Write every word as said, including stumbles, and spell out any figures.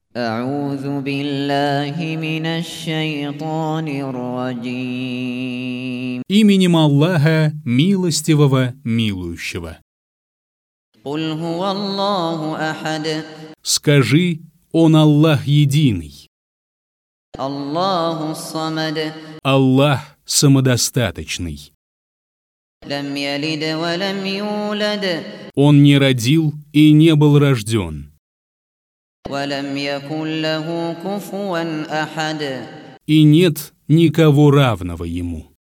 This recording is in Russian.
أعوذ بالله من الشيطان الرجيم. Именем Аллаха, милостивого, милующего. قل هو الله أحد. Скажи, Он Аллах единый. الله الصمد. Аллах самодостаточный. لم يلد ولم يولد. Он не родил и не был рожден. ولم يكن له كفوا أحد. И нет никого равного Ему.